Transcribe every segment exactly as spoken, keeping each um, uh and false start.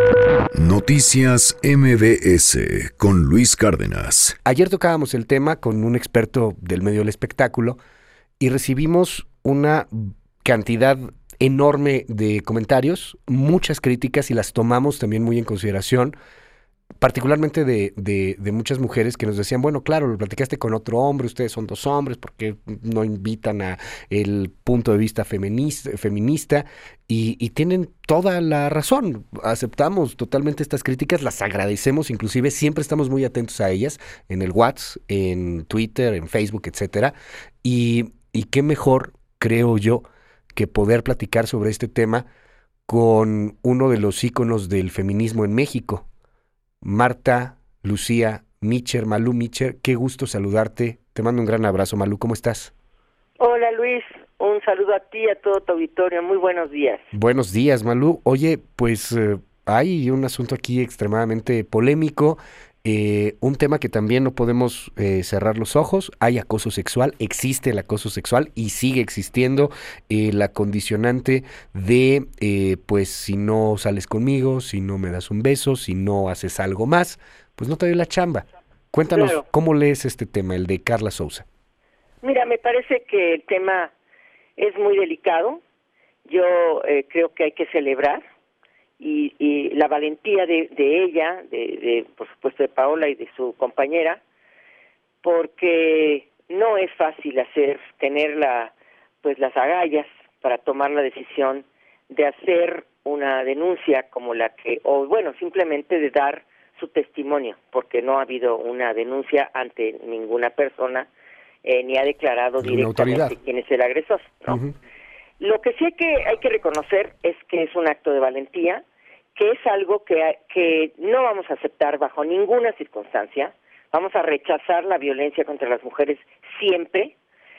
Noticias M B S con Luis Cárdenas. Ayer tocábamos el tema con un experto del medio del espectáculo y recibimos una cantidad enorme de comentarios, muchas críticas y las tomamos también muy en consideración, particularmente de, de, de muchas mujeres que nos decían, bueno, claro, lo platicaste con otro hombre, ustedes son dos hombres, ¿por qué no invitan a el punto de vista feminista? feminista? Y, y tienen toda la razón, aceptamos totalmente estas críticas, las agradecemos, inclusive siempre estamos muy atentos a ellas, en el WhatsApp, en Twitter, en Facebook, etcétera, y, y qué mejor, creo yo, que poder platicar sobre este tema con uno de los íconos del feminismo en México, Marta Lucía Mitcher, Malú Mitcher, qué gusto saludarte. Te mando un gran abrazo, Malú, ¿cómo estás? Hola Luis, un saludo a ti y a todo tu auditorio, muy buenos días. Buenos días, Malú. Oye, pues eh, hay un asunto aquí extremadamente polémico, eh, un tema que también no podemos eh, cerrar los ojos. Hay acoso sexual, existe el acoso sexual y sigue existiendo eh, la condicionante de, eh, pues si no sales conmigo, si no me das un beso, si no haces algo más, pues no te doy la chamba. Cuéntanos, Claro. ¿cómo lees este tema, el de Carla Sousa? Mira, me parece que el tema es muy delicado, yo eh, creo que hay que celebrar y, y la valentía de, de ella, de, de por supuesto de Paola y de su compañera, porque no es fácil hacer, tener la, pues las agallas para tomar la decisión de hacer una denuncia como la que, o bueno, simplemente de dar su testimonio, porque no ha habido una denuncia ante ninguna persona, eh, ni ha declarado ¿Alguna directamente autoridad? quién es el agresor, ¿no? Ujú. Lo que sí hay que, hay que reconocer es que es un acto de valentía, que es algo que, que no vamos a aceptar bajo ninguna circunstancia, vamos a rechazar la violencia contra las mujeres siempre,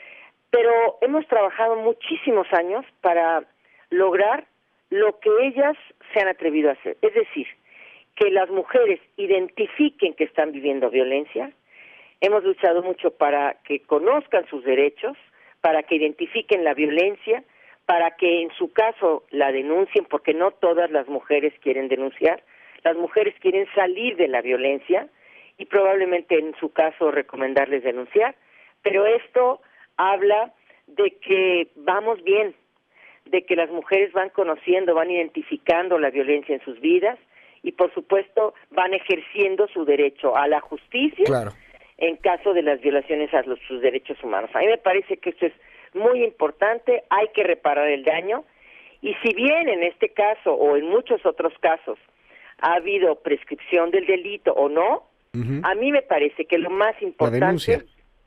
pero hemos trabajado muchísimos años para lograr lo que ellas se han atrevido a hacer, es decir, que las mujeres identifiquen que están viviendo violencia. Hemos luchado mucho para que conozcan sus derechos, para que identifiquen la violencia, para que en su caso la denuncien, porque no todas las mujeres quieren denunciar, las mujeres quieren salir de la violencia y probablemente en su caso recomendarles denunciar, pero esto habla de que vamos bien, de que las mujeres van conociendo, van identificando la violencia en sus vidas y por supuesto van ejerciendo su derecho a la justicia. Claro. En caso de las violaciones a los, sus derechos humanos. A mí me parece que esto es muy importante, hay que reparar el daño, y si bien en este caso o en muchos otros casos ha habido prescripción del delito o no, Ujú. a mí me parece que lo más La importante... denuncia.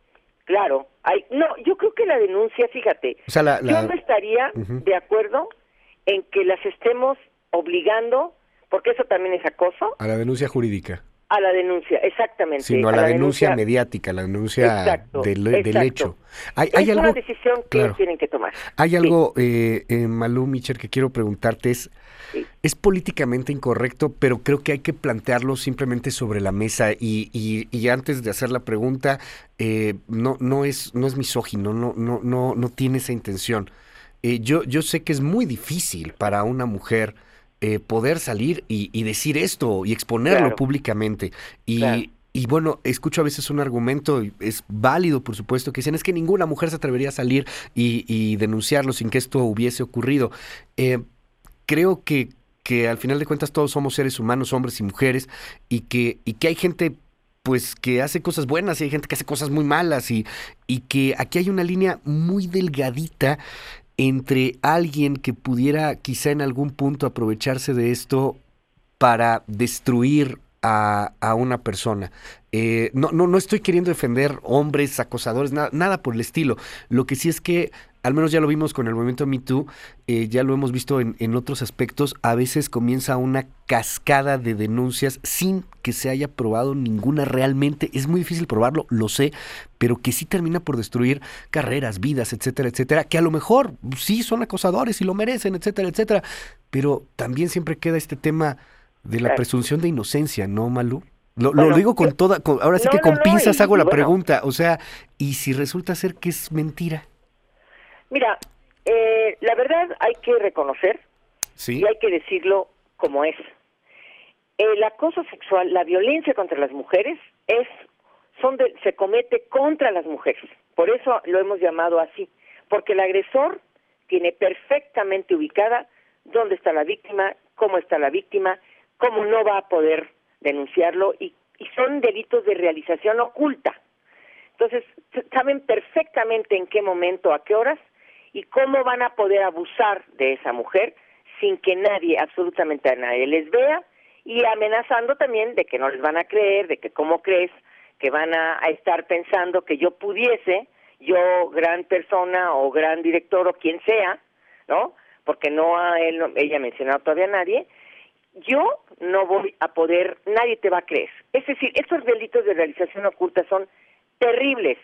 Claro, hay, no, yo creo que la denuncia, fíjate, O sea, la, la- yo no estaría Ujú. de acuerdo en que las estemos obligando, porque eso también es acoso, a la denuncia jurídica, a la denuncia, exactamente. sino a la, denuncia, mediática, la denuncia Exacto, del, del exacto. hecho. Hay, hay Es algo, una decisión que claro. ellos tienen que tomar. hay Sí, algo, eh, eh, Malú Mitcher, que quiero preguntarte, es, sí. es políticamente incorrecto, pero creo que hay que plantearlo simplemente sobre la mesa y, y, y antes de hacer la pregunta, eh, no, no es, no es misógino, no, no, no, no tiene esa intención. Eh, yo, yo sé que es muy difícil para una mujer eh, poder salir y, y decir esto y exponerlo Claro, públicamente. Y, claro. y bueno, escucho a veces un argumento, y es válido por supuesto, que dicen es que ninguna mujer se atrevería a salir y, y denunciarlo sin que esto hubiese ocurrido. Eh, creo que, que al final de cuentas todos somos seres humanos, hombres y mujeres, y que, y que hay gente pues que hace cosas buenas y hay gente que hace cosas muy malas y, y que aquí hay una línea muy delgadita entre alguien que pudiera quizá en algún punto aprovecharse de esto para destruir a, a una persona. Eh, no, no, no estoy queriendo defender hombres acosadores, nada, nada por el estilo. Lo que sí es que, al menos ya lo vimos con el movimiento Me Too, eh, ya lo hemos visto en, en otros aspectos, a veces comienza una cascada de denuncias sin que se haya probado ninguna realmente. Es muy difícil probarlo, lo sé, pero que sí termina por destruir carreras, vidas, etcétera, etcétera, que a lo mejor sí son acosadores y lo merecen, etcétera, etcétera, pero también siempre queda este tema de la Claro. presunción de inocencia, ¿no, Malú? Lo, Bueno, lo digo con yo- toda, con- ahora sí no, que no, con no, pinzas y- hago y la bueno. pregunta, o sea, ¿y si resulta ser que es mentira? Mira, eh, la verdad hay que reconocer ¿Sí? y hay que decirlo como es. el acoso sexual, la violencia contra las mujeres, es son de, se comete contra las mujeres. Por eso lo hemos llamado así, porque el agresor tiene perfectamente ubicada dónde está la víctima, cómo está la víctima, cómo no va a poder denunciarlo, y, y son delitos de realización oculta. Entonces, saben perfectamente en qué momento, a qué horas, y cómo van a poder abusar de esa mujer sin que nadie, absolutamente a nadie, les vea, y amenazando también de que no les van a creer, de que cómo crees que van a, a estar pensando que yo pudiese, yo gran persona o gran director o quien sea, ¿no? Porque no ha él, ella ha mencionado todavía a nadie, yo no voy a poder, nadie te va a creer. Es decir, estos delitos de realización oculta son terribles,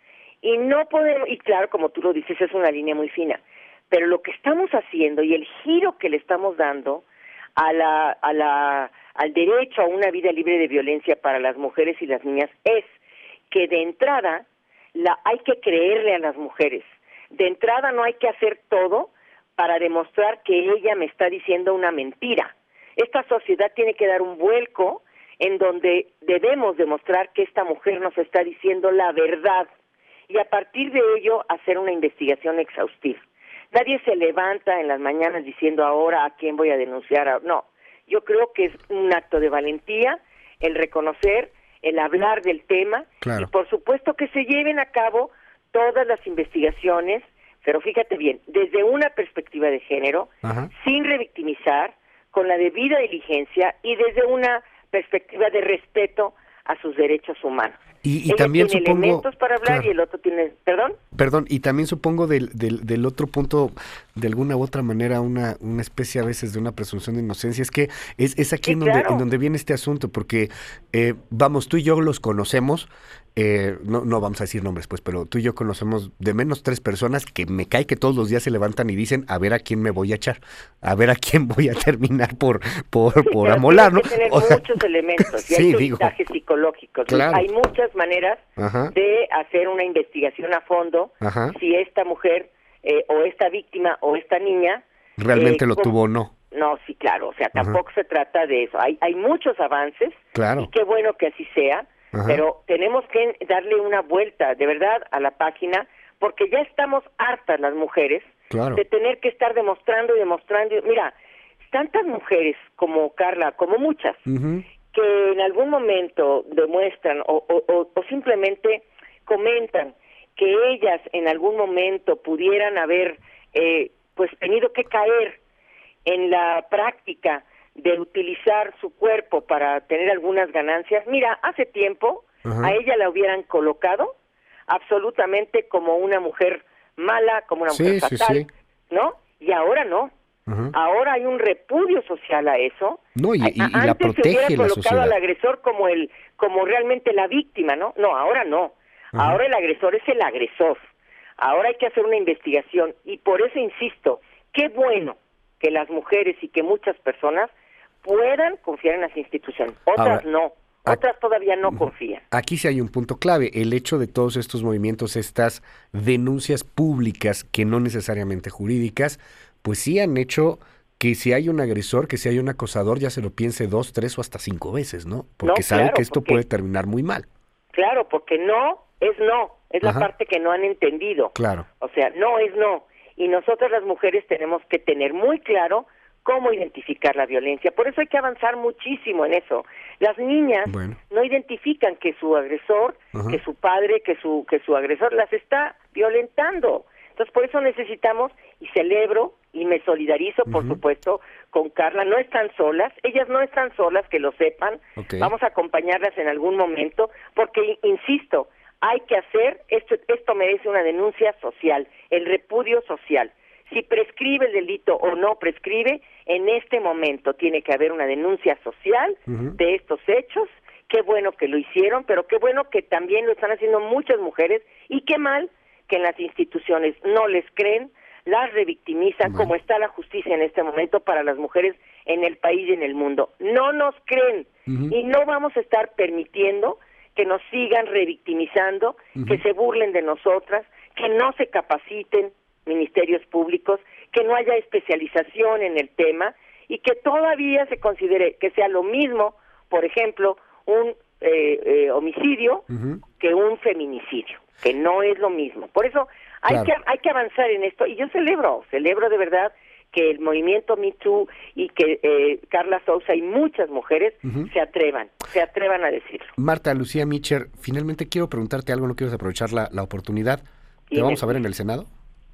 y no podemos, y claro, como tú lo dices, es una línea muy fina, pero lo que estamos haciendo y el giro que le estamos dando a la, a la, al derecho a una vida libre de violencia para las mujeres y las niñas es que de entrada la, hay que creerle a las mujeres. De entrada no hay que hacer todo para demostrar que ella me está diciendo una mentira. Esta sociedad tiene que dar un vuelco en donde debemos demostrar que esta mujer nos está diciendo la verdad, y a partir de ello hacer una investigación exhaustiva. Nadie se levanta en las mañanas diciendo ahora a quién voy a denunciar. No, yo creo que es un acto de valentía el reconocer, el hablar del tema, claro. Y por supuesto que se lleven a cabo todas las investigaciones, pero fíjate bien, desde una perspectiva de género, ajá, sin revictimizar, con la debida diligencia y desde una perspectiva de respeto a sus derechos humanos. Y, y también tiene supongo, elementos para hablar, claro, y el otro tiene, ¿perdón? Perdón, y también supongo del, del, del otro punto, de alguna u otra manera, una, una especie a veces de una presunción de inocencia, es que es, es aquí sí, en, donde, claro. en donde viene este asunto, porque, eh, vamos, tú y yo los conocemos, eh, no, no vamos a decir nombres, pues, pero tú y yo conocemos de menos tres personas que me cae que todos los días se levantan y dicen, a ver a quién me voy a echar, a ver a quién voy a terminar por, por, sí, por amolar, ¿no? Hay que tener o sea, muchos elementos, y sí, hay digo, mensajes psicológicos, claro. Hay muchas maneras, ajá, de hacer una investigación a fondo, ajá, si esta mujer eh, o esta víctima o esta niña realmente eh, lo ¿cómo? tuvo o no. No, sí, claro, o sea, Ajá. tampoco se trata de eso. Hay, hay muchos avances, claro, y qué bueno que así sea, ajá, pero tenemos que darle una vuelta, de verdad, a la página, porque ya estamos hartas las mujeres, claro, de tener que estar demostrando y demostrando. Mira, tantas mujeres como Carla, como muchas, uh-huh, que en algún momento demuestran o, o, o, o simplemente comentan que ellas en algún momento pudieran haber eh, pues tenido que caer en la práctica de utilizar su cuerpo para tener algunas ganancias. Mira, hace tiempo, ajá, a ella la hubieran colocado absolutamente como una mujer mala, como una mujer, sí, fatal, sí, sí, ¿no? Y ahora no. Uh-huh. Ahora hay un repudio social a eso. No, y, y, y Antes la protege se hubiera la colocado sociedad al agresor como el, como realmente la víctima, ¿no? No, ahora no. Uh-huh. Ahora el agresor es el agresor. Ahora hay que hacer una investigación, y por eso insisto, qué bueno que las mujeres y que muchas personas puedan confiar en las instituciones. Otras ahora, no. Otras todavía no confían. Aquí sí hay un punto clave, el hecho de todos estos movimientos, estas denuncias públicas que no necesariamente jurídicas, pues sí han hecho que si hay un agresor, que si hay un acosador, ya se lo piense dos, tres o hasta cinco veces, ¿no? Porque no, sabe claro, que esto porque, puede terminar muy mal. Claro, porque no es no, es Ajá. la parte que no han entendido. Claro. O sea, no es no. Y nosotras las mujeres tenemos que tener muy claro cómo identificar la violencia. Por eso hay que avanzar muchísimo en eso. Las niñas bueno. no identifican que su agresor, Ajá. que su padre, que su que su agresor las está violentando. Entonces, por eso necesitamos, y celebro, y me solidarizo, por uh-huh. supuesto, con Carla. No están solas, ellas no están solas, que lo sepan. Okay. Vamos a acompañarlas en algún momento, porque, insisto, hay que hacer, esto, esto merece una denuncia social, el repudio social. Si prescribe el delito o no prescribe, en este momento tiene que haber una denuncia social uh-huh. de estos hechos. Qué bueno que lo hicieron, pero qué bueno que también lo están haciendo muchas mujeres, y qué mal que en las instituciones no les creen, las revictimizan, bueno. como está la justicia en este momento para las mujeres en el país y en el mundo. No nos creen, uh-huh. y no vamos a estar permitiendo que nos sigan revictimizando, uh-huh. que se burlen de nosotras, que no se capaciten ministerios públicos, que no haya especialización en el tema, y que todavía se considere que sea lo mismo, por ejemplo, un eh, eh, homicidio uh-huh. que un feminicidio, que no es lo mismo. Por eso hay claro. que hay que avanzar en esto, y yo celebro, celebro de verdad que el movimiento Me Too y que eh, Carla Sousa y muchas mujeres uh-huh. se atrevan, se atrevan a decirlo. Marta Lucía Mitchell, finalmente quiero preguntarte algo, no quiero aprovechar la, la oportunidad. ¿Te vamos a ver en el Senado?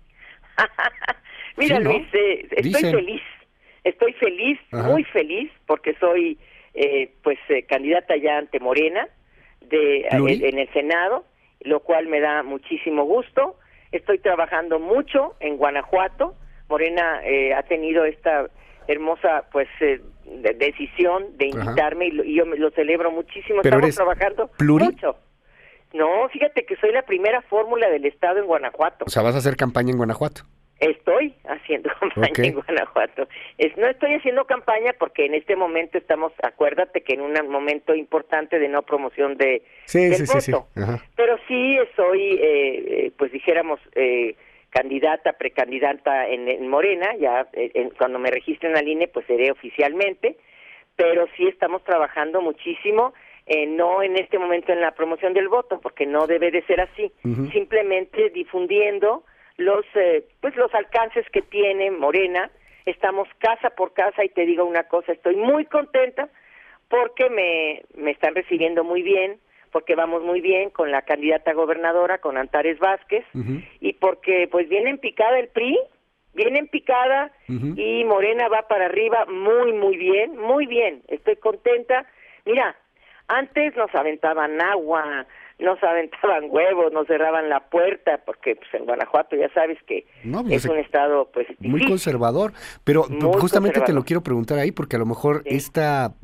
Mira, sí, ¿no? Luis, eh, estoy Dicen. feliz, estoy feliz, Ajá. muy feliz, porque soy eh, pues eh, candidata ya ante Morena de eh, en el Senado, lo cual me da muchísimo gusto. Estoy trabajando mucho en Guanajuato. Morena eh, ha tenido esta hermosa pues eh, de decisión de invitarme y, lo, y yo me lo celebro muchísimo. Pero Estamos eres trabajando pluri? mucho. No, fíjate que soy la primera fórmula del Estado en Guanajuato. O sea, vas a hacer campaña en Guanajuato. Estoy haciendo campaña okay. en Guanajuato. Es, no estoy haciendo campaña porque en este momento estamos, acuérdate que en un momento importante de no promoción de sí, del sí, voto. Sí, sí. Ajá. Pero sí soy, eh, eh, pues dijéramos, eh, candidata, precandidata en, en Morena. Ya eh, en, cuando me registren al I N E, pues seré oficialmente. Pero sí estamos trabajando muchísimo. Eh, no en este momento en la promoción del voto, porque no debe de ser así. Uh-huh. Simplemente difundiendo los eh, pues los alcances que tiene Morena. Estamos casa por casa y te digo una cosa, estoy muy contenta porque me, me están recibiendo muy bien, porque vamos muy bien con la candidata gobernadora, con Antares Vázquez, uh-huh. y porque pues viene en picada el P R I, viene en picada uh-huh. y Morena va para arriba muy, muy bien, muy bien, estoy contenta. Mira, antes nos aventaban agua, nos aventaban huevos, nos cerraban la puerta, porque pues en Guanajuato ya sabes que no, pues, es un estado pues difícil. Muy conservador, pero muy justamente conservador. Te lo quiero preguntar ahí, porque a lo mejor sí. esta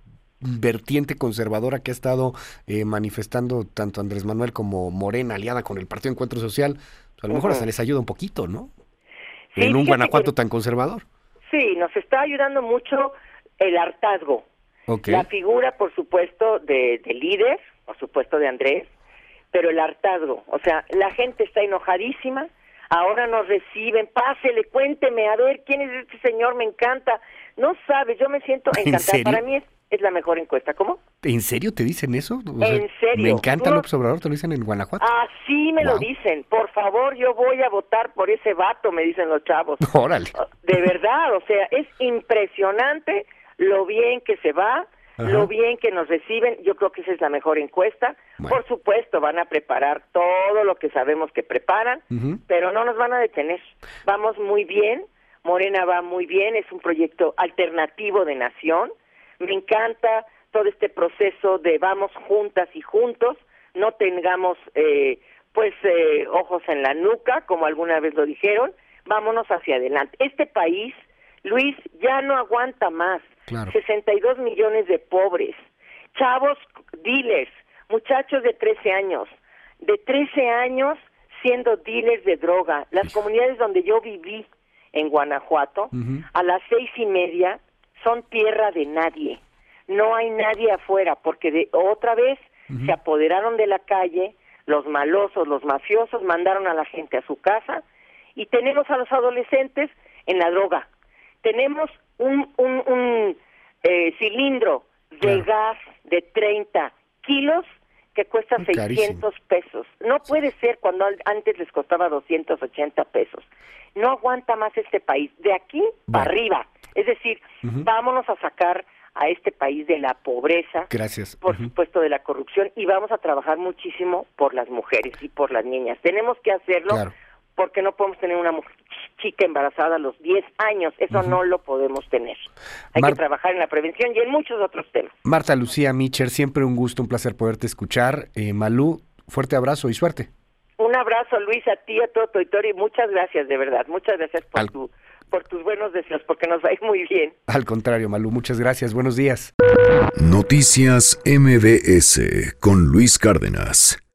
vertiente conservadora que ha estado eh, manifestando tanto Andrés Manuel como Morena, aliada con el Partido Encuentro Social, pues a lo mejor uh-huh. hasta les ayuda un poquito, ¿no? Sí, en un Guanajuato que, tan conservador. Sí, nos está ayudando mucho el hartazgo. Okay. La figura, por supuesto, de, de líder, por supuesto de Andrés, pero el hartazgo, o sea, la gente está enojadísima, ahora nos reciben, pásele, cuénteme, a ver, ¿quién es este señor? Me encanta. No sabes, yo me siento encantada. Para mí es, es la mejor encuesta. ¿Cómo? ¿En serio te dicen eso? O sea, ¿En serio? Me encanta no... López Obrador, te lo dicen en Guanajuato. Así me wow. lo dicen. Por favor, yo voy a votar por ese vato, me dicen los chavos. Órale. De verdad, o sea, es impresionante lo bien que se va, Ajá. lo bien que nos reciben. Yo creo que esa es la mejor encuesta. Bueno. Por supuesto, van a preparar todo lo que sabemos que preparan, uh-huh. pero no nos van a detener. Vamos muy bien, Morena va muy bien, es un proyecto alternativo de nación. Me encanta todo este proceso de vamos juntas y juntos, no tengamos eh, pues eh, ojos en la nuca, como alguna vez lo dijeron, vámonos hacia adelante. Este país, Luis, ya no aguanta más. Claro. sesenta y dos millones de pobres, chavos dealers, muchachos de trece años, de trece años siendo dealers de droga. Las comunidades donde yo viví en Guanajuato, uh-huh. a las seis y media son tierra de nadie. No hay nadie afuera, porque de otra vez uh-huh. se apoderaron de la calle, los malosos, los mafiosos, mandaron a la gente a su casa, y tenemos a los adolescentes en la droga. Tenemos un, un, un eh, cilindro de claro. gas de treinta kilos que cuesta Carísimo. seiscientos pesos. No puede ser cuando antes les costaba doscientos ochenta pesos. No aguanta más este país. De aquí bueno. para arriba. Es decir, uh-huh. vámonos a sacar a este país de la pobreza, Gracias. por uh-huh. supuesto de la corrupción, y vamos a trabajar muchísimo por las mujeres y por las niñas. Tenemos que hacerlo claro. porque no podemos tener una mujer chica embarazada a los diez años, eso uh-huh. no lo podemos tener. Hay Mar- que trabajar en la prevención y en muchos otros temas. Marta Lucía Mitchell, siempre un gusto, un placer poderte escuchar. Eh, Malú, fuerte abrazo y suerte. Un abrazo, Luis, a ti, a todo tu auditorio, y muchas gracias, de verdad, muchas gracias por, Al... tu, por tus buenos deseos, porque nos va a ir muy bien. Al contrario, Malú, muchas gracias, buenos días. Noticias M B S con Luis Cárdenas.